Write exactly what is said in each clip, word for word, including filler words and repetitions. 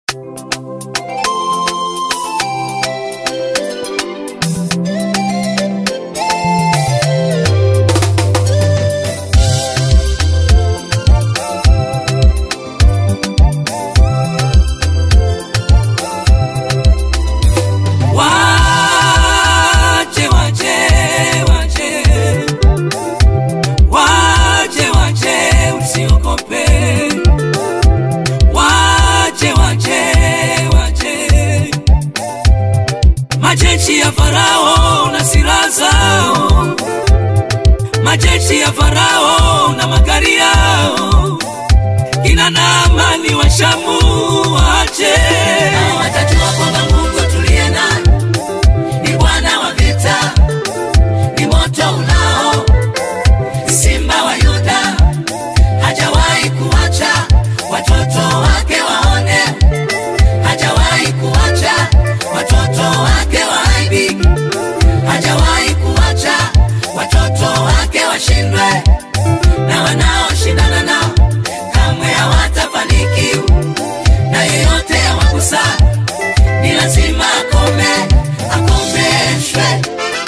Majeshi ya Farao na silaha zao, majeshi ya Farao na magari yao, kina Naamani wa Shamu waache. Nao watajua kwamba Mungu tuliye naye ni Bwana wa vita, ni moto ulao, Simba wa Yuda, hajawahi kuacha watoto wake waone, hajawahi kuacha watoto wake waaibike, hajawahi kuacha watoto wake washindwe, na wanaoshindana nao kamwe hawatafanikiwa, na yeyote awagusa ni lazima akome, akomeshwe.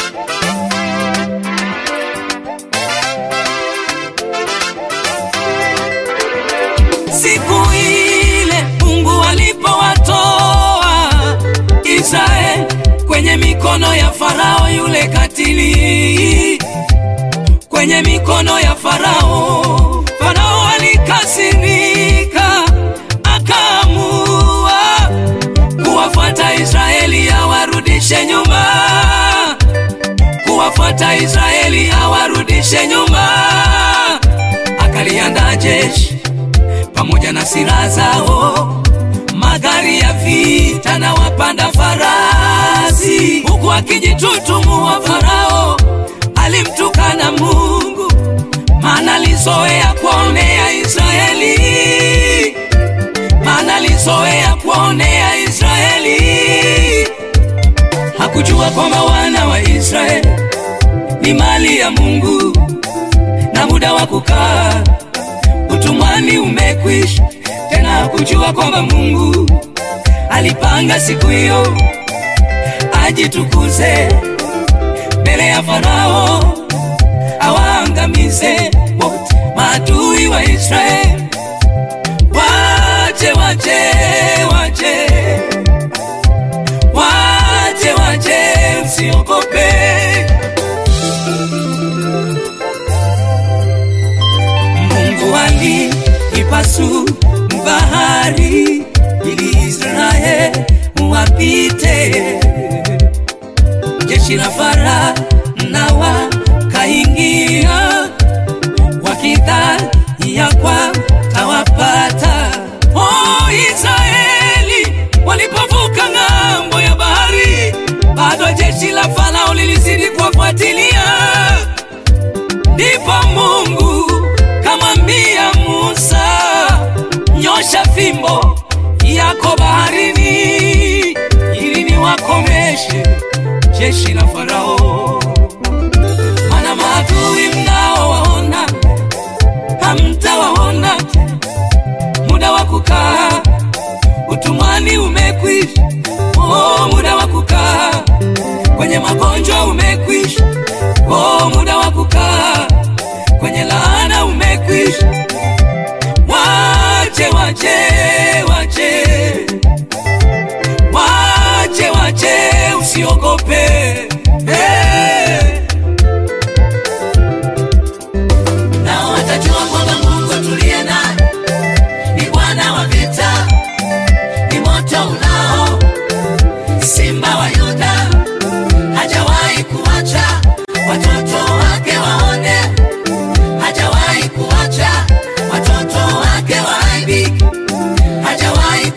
Siku ile Mungu alipowatoa Israeli kwenye mikono ya Farao yule katili, kwenye mikono ya Farao, Farao alikasirika, akaamua kuwafuata Israeli awarudishe nyuma, kuwafuata Israeli awarudishe nyuma. Akaliandaa jeshi pamoja na silaha zao, magari ya vita na wapanda farasi, huku akijitutumua Farao alimtukana Mungu, maana alizoea kuonea Israeli, maana alizoea kuonea Israeli. Hakujua kwamba wana wa Israeli ni mali ya Mungu, na muda wa kukaa utumwani umekwisha. Tena hakujua kwamba Mungu alipanga siku hiyo ajitukuze mbele ya Farao, awaangamize wote maadui wa Israeli. Wache, wache, wache, wache, wache, usiogope. Mungu aliipasu bahari ili Israeli wapite, jeshi la Farao na wakaingia wakidhani ya kwamba tawapata. Oh, Israeli walipovuka ng'ambo ya bahari, bado jeshi la Farao lilizidi kuwafuatilia. Ndipo Mungu kamwambia Musa, nyosha fimbo yako baharini ili niwakomeshe jeshi la Farao. Maana maadui mnaowaona hamtawaona, muda wa kukaa utumwani umekwisha. Oh, muda wa kukaa kwenye magonjwa umekwisha. Oh, muda wa kukaa kwenye laana umekwisha. Wache, wache, wache, wache, wache, usiogope. Hey. Nao watajua kwamba Mungu tuliye naye ni Bwana wa vita, ni moto ulao, Simba wa Yuda, hajawahi kuacha watoto wake waone, hajawahi kuacha watoto wake waaibike, hajawahi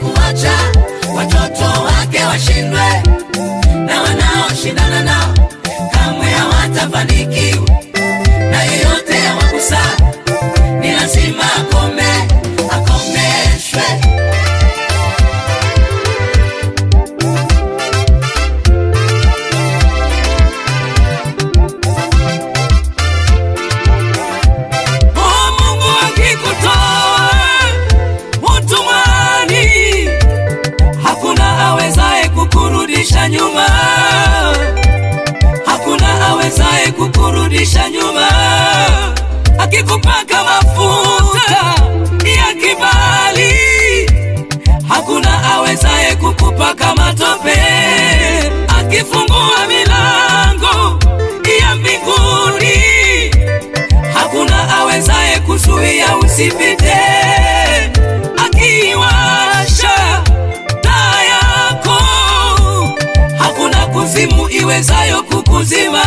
kurudisha nyuma, akikupaka mafuta ya kibali, hakuna awezaye kukupaka matope, akifungua milango ya mbinguni, hakuna awezaye kuzuia usipite, akiwasha taa yako, hakuna kuzimu iwezayo kukuzima.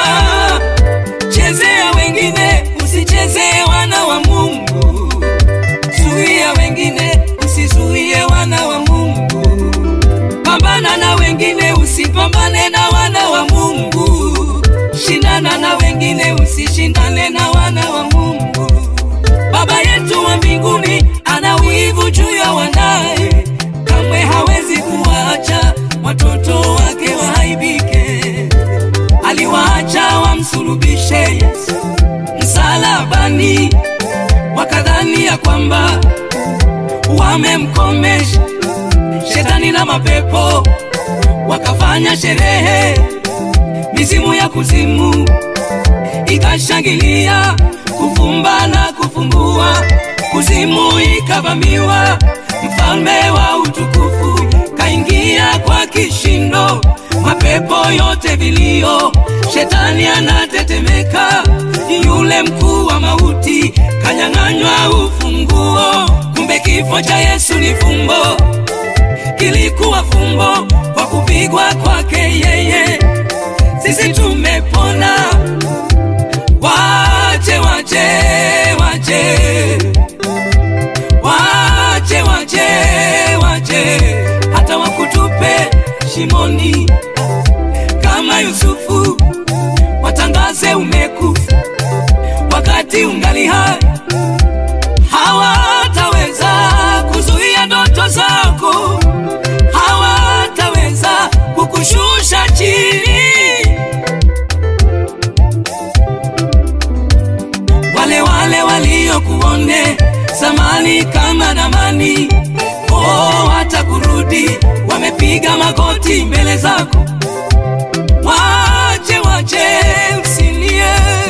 Chezea wengine, usichezee wana wa Mungu. Zuia wengine, usizuie wana wa Mungu. Pambana na wengine, usipambane na wana wa Mungu. Shindana na wengine, usishindane na wana wa Mungu. Baba yetu wa mbinguni ana wivu juu ya wanae, kamwe hawezi kuacha watoto wake waaibike. Aliwaacha wamsulubishe Yesu msalabani, wakadhani ya kwamba wamemkomesha shetani na mapepo, wakafanya sherehe, mizimu ya kuzimu ikashangilia, kufumba na kufumbua, kuzimu ikavamiwa, mfalme wa utukufu kaingia kwa kishindo, mapepo yote vilio, shetani anatetemeka, yule mkuu wa mauti kanyang'anywa ufunguo. Kumbe kifo cha Yesu ni fumbo, kilikuwa fumbo, kwa kupigwa kwake yeye sisi tumepona. Wache wache wache wache wache wache, hata wakutupe shimoni kama Yusufu, watangaze umekufa wakati ungali hai, hawataweza kuzuia ndoto zako, hawataweza kukushusha chini. Wale wale waliokuone zamani kama Naamani, oh watakurudi, wamepiga magoti mbele zako. Wache wache usilie,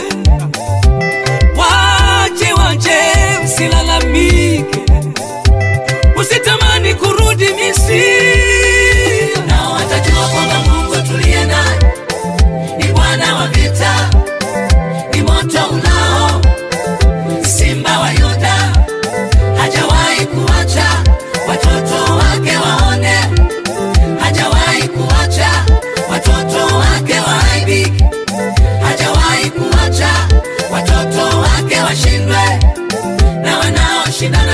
wache wache usilalamike, usitamani kurudi Misri. Na watajua kwamba Mungu tuliye naye ni Bwana wa vita, ni moto ulao, Simba wa Yuda, hajawahi kuacha watoto wake waone, hajawahi kuacha watoto wake waaibike, hajawahi kuacha watoto wake washindwe, na wanaoshindana